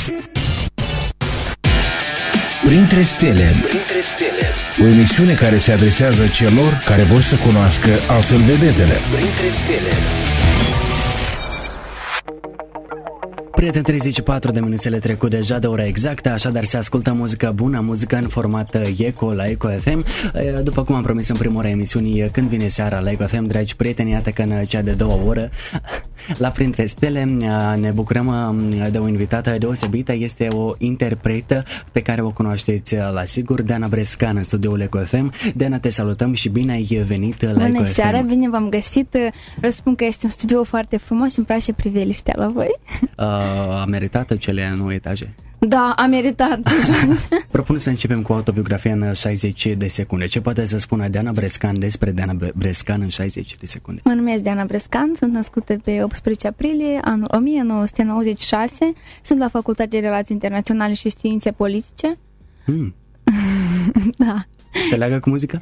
Printre stele. O emisiune care se adresează celor care vor să cunoască altfel vedetele. Printre stele. Prieteni, 34 de minutele trecut deja de ora exactă, așadar se ascultă muzică bună, muzică în format Eco la Eco FM. După cum am promis în prima oră emisiunii, când vine seara la Eco FM, dragi prieteni, iată că în cea de doua oră, la Printre Stele, ne bucurăm de o invitată deosebită. Este o interpretă pe care o cunoașteți la sigur, Deana Brescan, în studioul Eco FM. Deana, te salutăm și bine ai venit la Eco FM. Bună seara, bine v-am găsit. Vreau să spun că este un studio foarte frumos și îmi place priveliștea la voi. A meritat cele 9 etaje? Da, a meritat. Propun să începem cu autobiografia în 60 de secunde. Ce poate să spună Deana Brescan despre Deana Brescan în 60 de secunde? Mă numesc Deana Brescan, sunt născută pe 18 aprilie anul 1996. Sunt la Facultatea de Relații Internaționale și Științe Politice. Da. Se leagă cu muzică?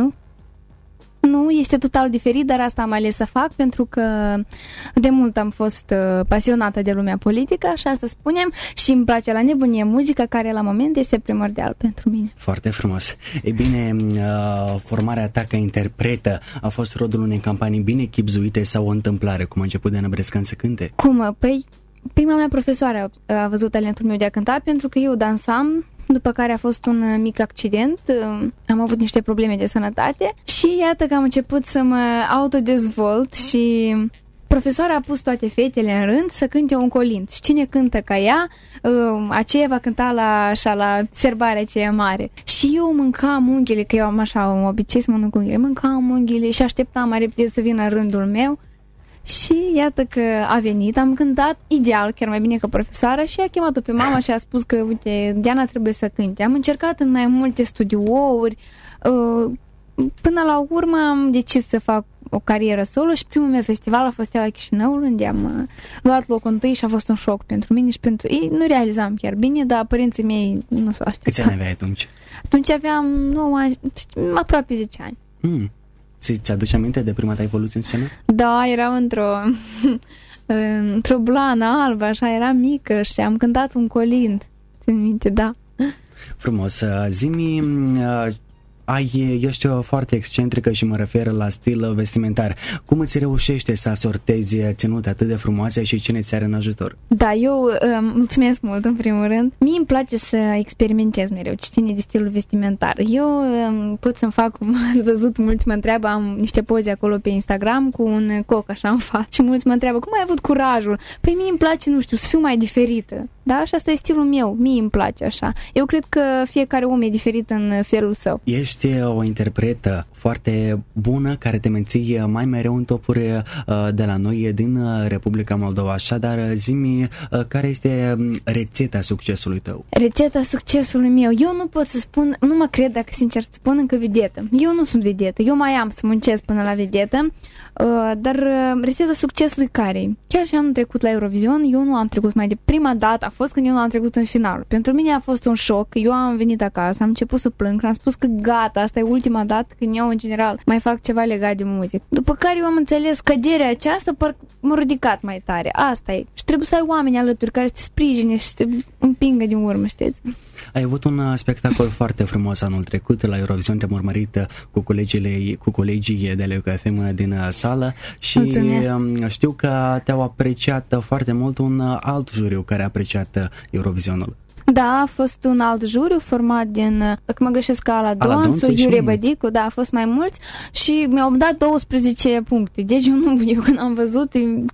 Nu, este total diferit, dar asta am ales să fac pentru că de mult am fost pasionată de lumea politică, așa să spunem, și îmi place la nebunie muzica, care la moment este primordial pentru mine. Foarte frumos. Ei bine, formarea ta ca interpretă a fost rodul unei campanii bine chibzuite sau o întâmplare, cum a început Deana Brescan să cânte? Cum? Păi, prima mea profesoară a văzut talentul meu de a cânta pentru că eu dansam, după care a fost un mic accident, am avut niște probleme de sănătate și iată că am început să mă autodezvolt și profesoara a pus toate fetele în rând să cânte un colint. Și cine cântă ca ea, aceea va cânta la serbarea aceea mare. Și eu mâncam unghiile, că eu am așa un obicei să mănânc unghiile, mâncam unghiile și așteptam mai repede să vină rândul meu. Și iată că a venit, am cântat ideal, chiar mai bine ca profesoara, și a chemat-o pe mama și a spus că, uite, Deana trebuie să cânte. Am încercat în mai multe studiouri, până la urmă am decis să fac o carieră solo și primul meu festival a fost Steaua Chișinăului, unde am luat locul întâi și a fost un șoc pentru mine și pentru ei. Nu realizam chiar bine, dar părinții mei nu s-au așteptat. Câți ani aveai atunci? Atunci aveam 9 ani, aproape 10 ani. Ți-aduci aminte de prima ta evoluție în scenă? Da, eram într-o blană albă, așa, era mică și am cântat un colind. Țin minte, da. Frumos. Zi-mi, ești foarte excentrică și mă refer la stil vestimentar. Cum îți reușește să asortezi ținute atât de frumoase și cine ți are în ajutor? Da, eu mulțumesc mult în primul rând. Mie îmi place să experimentez mereu ce ține de stilul vestimentar. Eu pot să-mi fac, cum ați văzut, mulți mă întreabă, am niște poze acolo pe Instagram cu un coc așa în față și mulți mă întreabă, cum ai avut curajul? Păi mie îmi place, nu știu, să fiu mai diferită. Da? Și asta e stilul meu, mie îmi place așa. Eu cred că fiecare om e diferit în felul său. Ești o interpretă foarte bună care te menții mai mereu în topuri de la noi din Republica Moldova. Așadar, zi-mi care este rețeta succesului tău? Rețeta succesului meu? Eu nu pot să spun, nu mă cred dacă sincer să spun încă vedetă. Eu nu sunt vedetă, eu mai am să muncesc până la vedetă. Dar rețeta succesului care? Chiar și anul trecut la Eurovision, eu nu am trecut mai de prima dată, a fost când eu nu am trecut în final. Pentru mine a fost un șoc, eu am venit acasă, am început să plâng, am spus că gata, asta e ultima dată când eu în general mai fac ceva legat de muzică. După care eu am înțeles că căderea aceasta m-a ridicat mai tare, asta e. Și trebuie să ai oameni alături care să te sprijine și să te împingă din urmă, știți? Ai avut un spectacol foarte frumos anul trecut la Eurovision, te-am urmărit cu colegii de la Eco FM din sală și mulțumesc. Știu că te-au apreciat foarte mult un alt juriu care a apreciat Eurovisionul. Da, a fost un alt juriu format din, dacă mă greșesc, Aladonțu, Iurie Bădicu, da, a fost mai mulți și mi-au dat 12 puncte. Deci eu când am văzut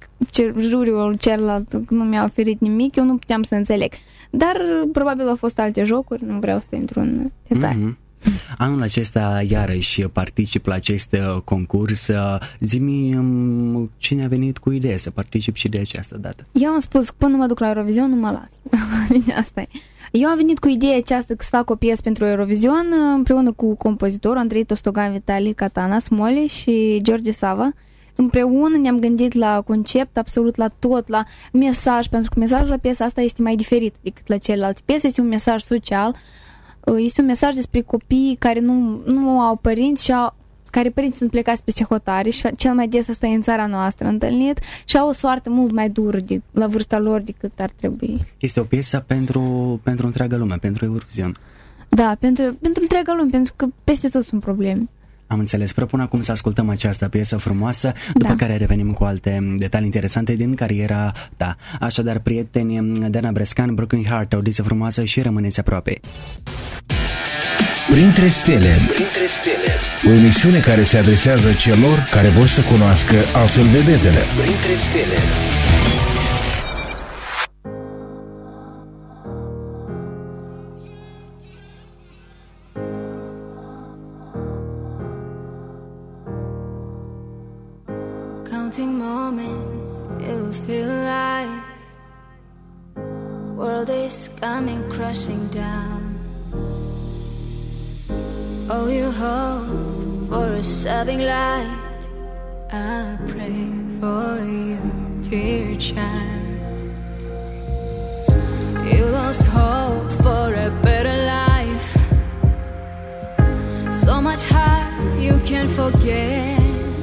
juriul celălalt nu mi-a oferit nimic, eu nu puteam să înțeleg. Dar probabil au fost alte jocuri, nu vreau să intru în detalii. Anul acesta iarăși particip la acest concurs. Zi-mi cine a venit cu ideea să particip și de această dată. Eu am spus, până mă duc la Eurovision, nu mă las. Asta e. Eu am venit cu ideea aceasta să fac o piesă pentru Eurovision împreună cu compozitorul Andrei Tostogan, Vitali Catana, Smole și George Sava. Împreună ne-am gândit la concept, absolut la tot, la mesaj, pentru că mesajul la piesa asta este mai diferit decât la celelalte piese, este un mesaj social, este un mesaj despre copii care nu au părinți și care părinții sunt plecați peste hotare și cel mai des asta e în țara noastră întâlnit și au o soartă mult mai dură la vârsta lor decât ar trebui. Este o piesă pentru întreaga lume, pentru Eurovision. Da, pentru întreaga lume, pentru că peste tot sunt probleme. Am înțeles. Propun acum să ascultăm această piesă frumoasă, după care revenim cu alte detalii interesante din cariera ta. Așadar, prieteni, Diana Brescan, Broken Heart, audiție frumoasă și rămâneți aproape. Printre stele, o emisiune care se adresează celor care vor să cunoască altfel vedetele. Printre stele. Counting moments, it will feel like world is coming crashing down. Oh, you hope for a saving light. I pray for you, dear child. You lost hope for a better life. So much hard you can't forget.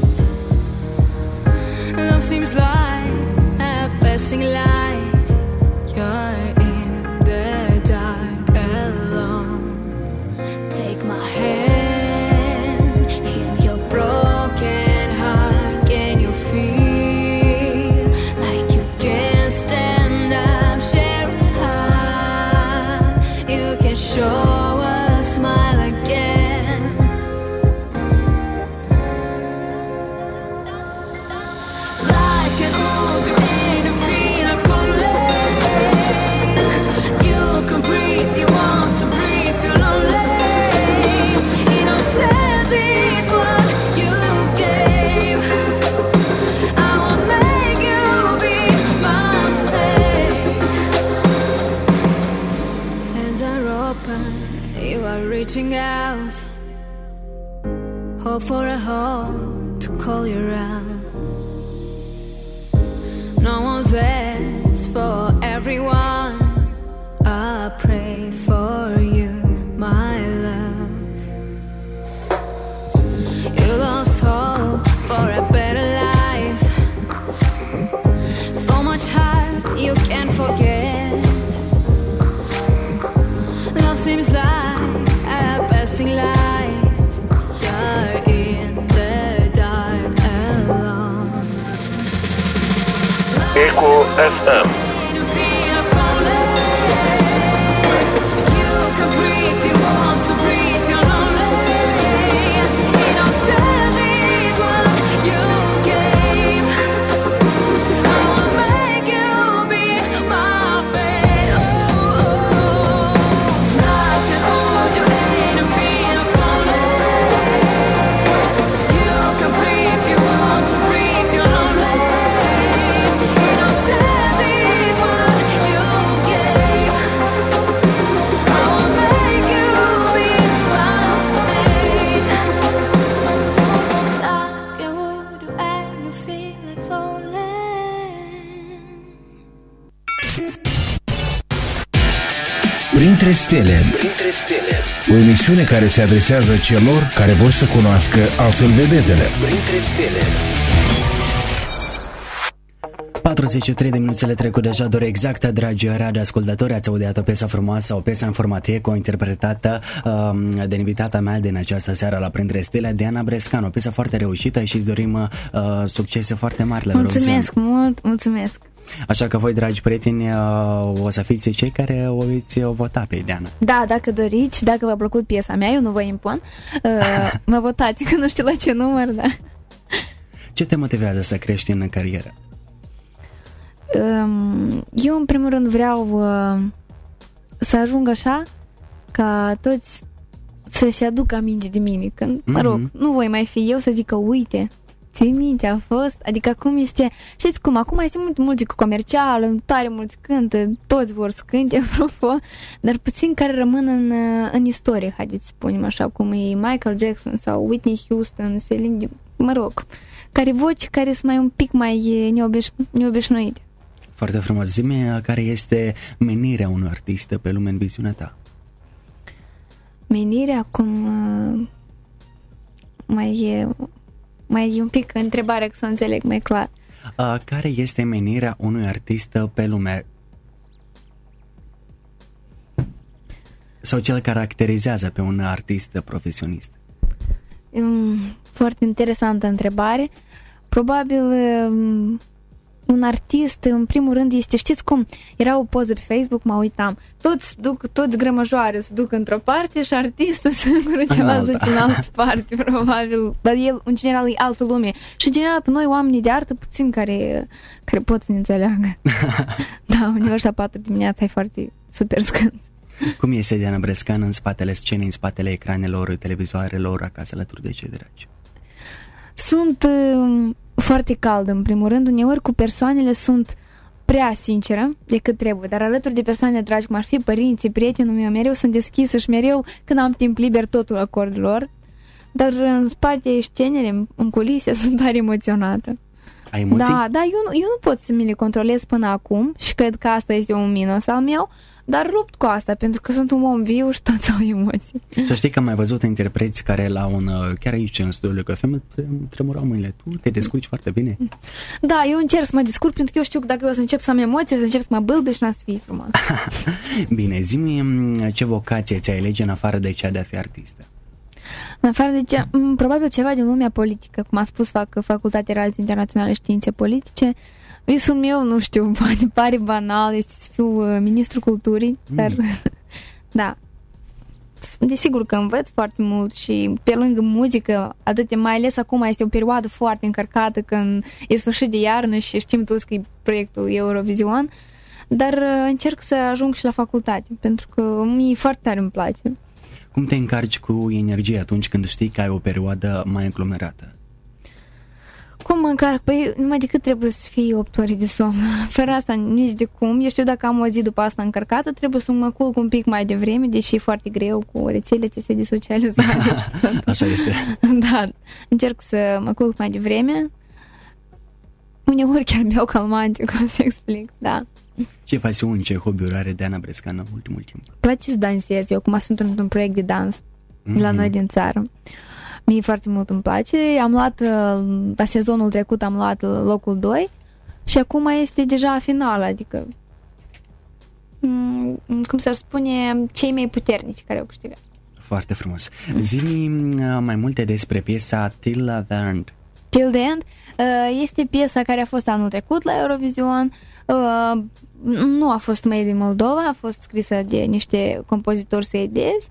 Love seems like a passing light. You're in the dark alone. Take my hand, heal your broken heart. Can you feel like you can stand up, share a heart? You can show a smile again. Life can hold you in a feel of falling. You can breathe, you want to breathe, feel lonely. Innocence is what you gave. I will make you be my flame. Hands are open, you are reaching out. Hope for a home to call you around. No one's there for everyone. I pray for you, my love. You lost hope for a better life. So much hard you can't forget. Love seems like a passing light. You're in the dark alone. Eco FM. You can breathe, you want to breathe, you're lonely. Innocence is what you gave. I will make you be my fate. Oh, life can hold you in a feel of falling. You can breathe, you want to breathe, you're lonely. Innocence is what you gave. I will make you be my fate. Life can hold you and you feel like falling. Printre stele, o emisiune care se adresează celor care vor să cunoască altfel vedetele. Printre stele. 43 de minutele trecut deja de ora exactă, dragi radioascultători, ați audiat o piesă frumoasă, o piesă în format eco, interpretată de invitata mea din această seară la Printre Stele, Diana Brescan, o piesă foarte reușită și îți dorim succese foarte mari la Eurovision. Mulțumesc mult, mulțumesc! Așa că voi, dragi prieteni, o să fiți cei care o veți vota pe Diana. Da, dacă doriți și dacă v-a plăcut piesa mea, eu nu vă impun, mă votați, că nu știu la ce număr, da. Ce te motivează să crești în carieră? Eu în primul rând vreau să ajung așa ca toți să-și aducă aminte de mine. Când, mă rog, nu voi mai fi eu să zic că uite, ții minte, a fost, adică acum este, știți cum, acum este mult muzică comercială, tare mulți cântă, toți vor să cânte, apropo, dar puțin care rămân în istorie, haideți să spunem așa, cum e Michael Jackson sau Whitney Houston, Celine Dion, mă rog, care voci care sunt mai un pic mai neobișnuite. Foarte frumos. Zi-mi care este menirea unui artist pe lume în viziunea ta. Menirea, cum mai un pic întrebarea că să o înțeleg mai clar. Care este menirea unui artist pe lume? Sau ce îl caracterizează pe un artist profesionist? Foarte interesantă întrebare. Probabil un artist, în primul rând, este, știți cum, era o poză pe Facebook, mă uitam, toți grămăjoare se duc într-o parte și artistul singur ceva se duce în altă parte, probabil, dar el, în general, e altă lume. Și, în general, pe noi, oamenii de artă, puțin care pot să ne înțeleagă. Da, uneori la 4 dimineața e foarte super scânt. Cum este Diana Brescan în spatele scenei, în spatele ecranelor, televizoarelor, acasă alături de cei dragi? Sunt foarte caldă, în primul rând. Uneori cu persoanele sunt prea sinceră decât trebuie, dar alături de persoane dragi, cum ar fi părinții, prietenul meu, mereu sunt deschisă și mereu, când am timp liber, totul acord lor. Dar în spate scenele, în culise, sunt tare emoționată. Ai emoții? Da, eu nu pot să mi le controlez până acum și cred că asta este un minus al meu, dar rupt cu asta, pentru că sunt un om viu și toți au emoții. Să știi că am mai văzut interpreți care chiar aici în studiul Café tremurau mâinile. Tu te descurci foarte bine. Da, eu încerc să mă descurc, pentru că eu știu că dacă eu o să încep să am emoții, o să încep să mă bâlbâi și n-a să fie frumos. Bine, zi-mi ce vocație ți-ai alege în afară de cea de a fi artistă? În afară de ce, probabil ceva din lumea politică, cum a spus, fac Facultatea Relații Internaționale Științe Politice. Visul meu, nu știu, poate pare banal, este să fiu ministrul culturii, dar da, desigur că învăț foarte mult și pe lângă muzică, mai ales acum este o perioadă foarte încărcată, când e sfârșit de iarnă și știm toți că e proiectul Eurovision, dar încerc să ajung și la facultate, pentru că mie foarte tare îmi place. Cum te încarci cu energie atunci când știi că ai o perioadă mai aglomerată? Cum mă încarc? Păi numai decât trebuie să fie 8 ore de somn. Fără asta nici de cum. Eu știu dacă am o zi după asta încărcată, trebuie să mă culc un pic mai devreme, deși e foarte greu cu rețelele acestea de socializare. Așa este. Da, încerc să mă culc mai devreme. Uneori chiar beau calmante, cum să explic, da. Ce pasiuni, ce hobby-uri are Diana Brescan în ultimul timp? Place să dansez. Eu acum sunt într-un proiect de dans la noi din țară. Mie foarte mult îmi place. Am luat, la sezonul trecut am luat locul 2 și acum este deja final, adică cum s-ar spune, cei mai puternici care au câștigat. Foarte frumos. Zi-mi mai multe despre piesa Till the End. Till the End este piesa care a fost anul trecut la Eurovision. Nu a fost made din Moldova, a fost scrisă de niște compozitori suedezi.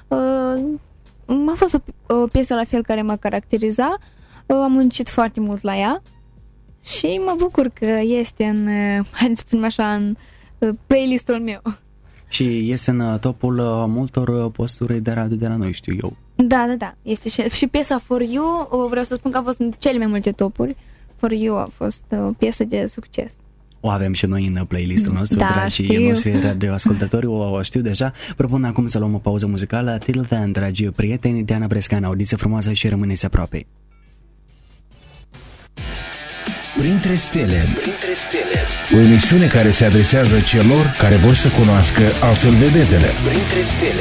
A fost o piesă la fel care mă caracteriza. Am muncit foarte mult la ea și mă bucur că este în, hai să spunem așa, în playlistul meu. Și este în topul multor posturi de radio de la noi, știu eu. Da. Este și piesa For You, vreau să spun că a fost în cele mai multe topuri. For You a fost o piesă de succes. O avem și noi în playlistul nostru, da, dragii noștri radioascultători, o știu deja. Propun acum să luăm o pauză muzicală. Till the End, dragi prieteni, Diana Brescan, audiție frumoasă și rămâneți aproape. Printre stele, o emisiune care se adresează celor care vor să cunoască altfel vedetele. Printre stele.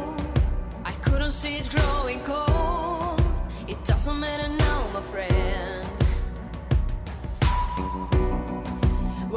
See it's growing cold. It doesn't matter now, my friend.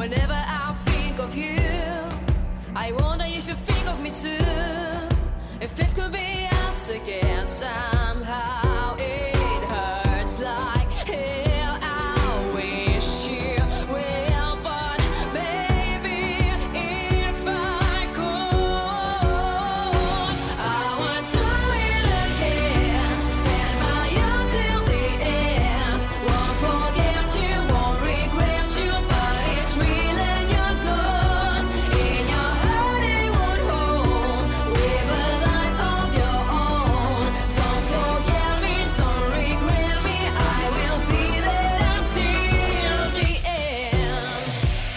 Whenever I think of you, I wonder if you think of me too. If it could be us again somehow, it hurts like hell. I wish you well, but baby, if I could, I would do it again. Stand by you till the end. Won't forget you, won't regret you, but it's real and you're gone. In your Hollywood home, live a life of your own. Don't forget me, don't regret me, I will be there until the end.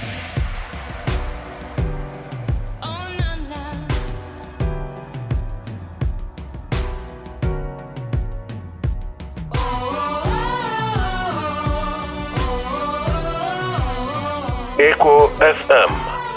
Oh na na. Eco FM.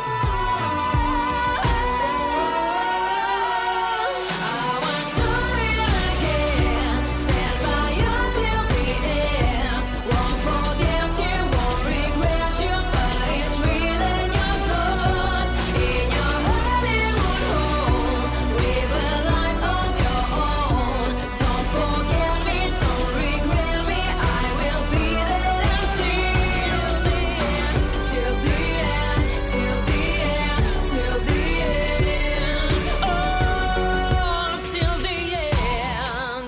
I want to do it again. Stand by you till the end. Won't forget you, won't regret you, but it's real and you're gone. In your Hollywood home, live a life of your own. Don't forget me, don't regret me, I will be there until the end, till the end, till the end, till the end. Oh, till the end.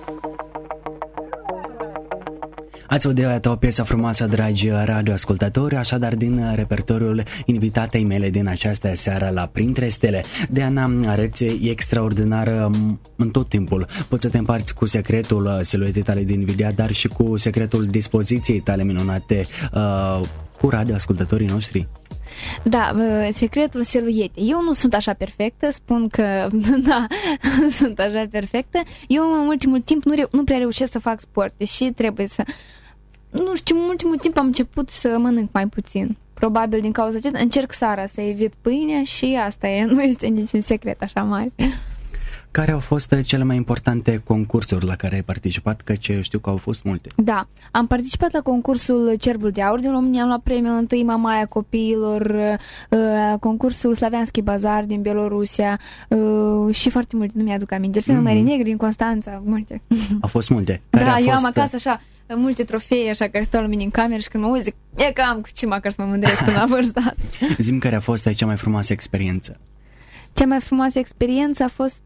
Ați audiat o piesă frumoasă, dragi radioascultători, așadar din repertoriul invitatei mele din această seară la Printre Stele. Diana, arăți extraordinară în tot timpul. Poți să te împarți cu secretul siluetei tale din video, dar și cu secretul dispoziției tale minunate cu radioascultătorii noștri. Da, secretul siluetei. Eu nu sunt așa perfectă, spun că da, sunt așa perfectă. Eu în ultimul timp nu prea reușesc să fac sport, deși trebuie să... Nu știu, în ultimul timp am început să mănânc mai puțin. Probabil din cauza aceasta încerc seara să evit pâinea și asta e, nu este niciun secret așa mare. Care au fost cele mai importante concursuri la care ai participat? Căci știu că au fost multe. Da, am participat la concursul Cerbul de Aur din România, am luat premiul 1 Mamaia Copiilor, concursul Slavianski Bazar din Bielorusia și foarte multe, nu mi-aduc aminte. Filmul Mării Negri din Constanța, multe. Au fost multe. Da, eu am acasă așa multe trofee așa care stau la mine în cameră și când mă uit zic, e că am cu ce măcar să mă mândresc până la vârsta asta. Zi-mi care a fost cea mai frumoasă experiență. Cea mai frumoasă experiență a fost,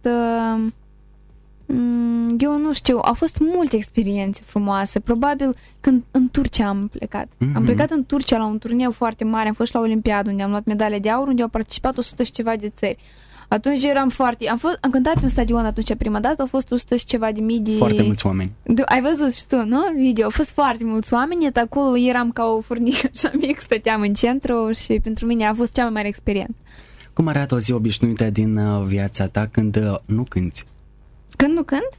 eu nu știu, au fost multe experiențe frumoase. Probabil când în Turcia am plecat. Am plecat în Turcia la un turneu foarte mare, am fost la Olimpiadă unde am luat medalie de aur, unde au participat 100 și ceva de țări. Atunci eram am cântat pe un stadion atunci prima dată, au fost 100 și ceva de mii de... Foarte mulți oameni. Ai văzut și tu, nu? Video. Au fost foarte mulți oameni, acolo eram ca o furnică așa mic, stăteam în centru și pentru mine a fost cea mai mare experiență. Cum arată o zi obișnuită din viața ta când nu cânti? Când nu cânt?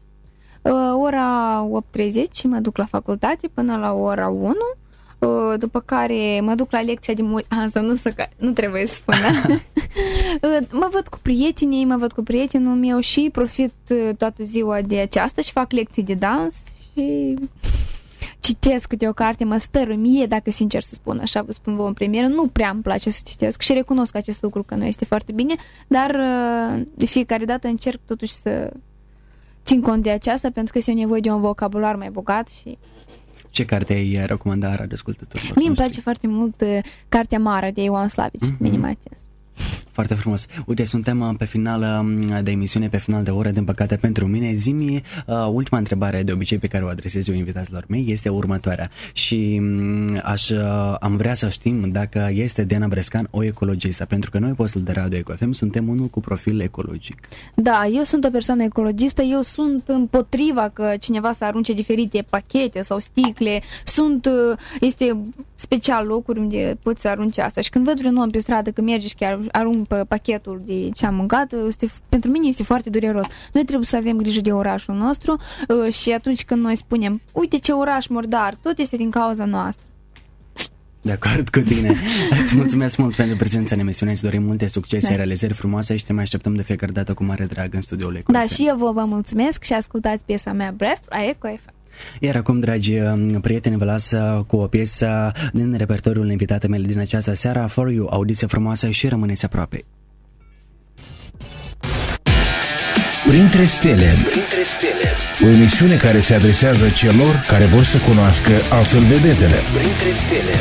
Ora 8:30 mă duc la facultate până la ora 1, după care mă duc la lecția de asta nu trebuie să spun, da? Mă văd cu prietenii, mă văd cu prietenul meu și profit toată ziua de aceasta și fac lecții de dans și citesc câte o carte, mă stărui mie, dacă sincer să spun așa, vă spun vouă în premieră, nu prea îmi place să citesc și recunosc acest lucru că nu este foarte bine, dar de fiecare dată încerc totuși să țin cont de aceasta pentru că este nevoie de un vocabular mai bogat și... Ce carte ai recomanda radioascultătorilor? Mie îmi place foarte mult Cartea Mare de Ioan Slavici, Minimatis. Foarte frumos. Uite, suntem pe final de emisiune, pe final de oră, din păcate pentru mine. Zi-mi, ultima întrebare de obicei pe care o adresez eu invitaților mei este următoarea. Și am vrea să știm dacă este Diana Brescan o ecologistă, pentru că noi, postul de Radio Eco FM, suntem unul cu profil ecologic. Da, eu sunt o persoană ecologistă, eu sunt împotriva că cineva să arunce diferite pachete sau sticle, este special locuri unde poți să arunci asta și când văd vreun om pe stradă că merge și chiar arunc pe pachetul de ce am mâncat, pentru mine este foarte dureros. Noi trebuie să avem grijă de orașul nostru și atunci când noi spunem, uite ce oraș murdar, tot este din cauza noastră. De acord cu tine. Îți mulțumesc mult pentru prezența în emisiune, îți dorim multe succese, realizări frumoase și te mai așteptăm de fiecare dată cu mare drag în studioul Eco FM. Da, și eu vă mulțumesc și ascultați piesa mea Breath la Eco FM. Iar acum, dragi prieteni, vă las cu o piesă din repertoriul invitatei mele din această seară, For You, audiție frumoasă și rămâneți aproape. Printre stele, o emisiune care se adresează celor care vor să cunoască altfel vedetele. Printre stele.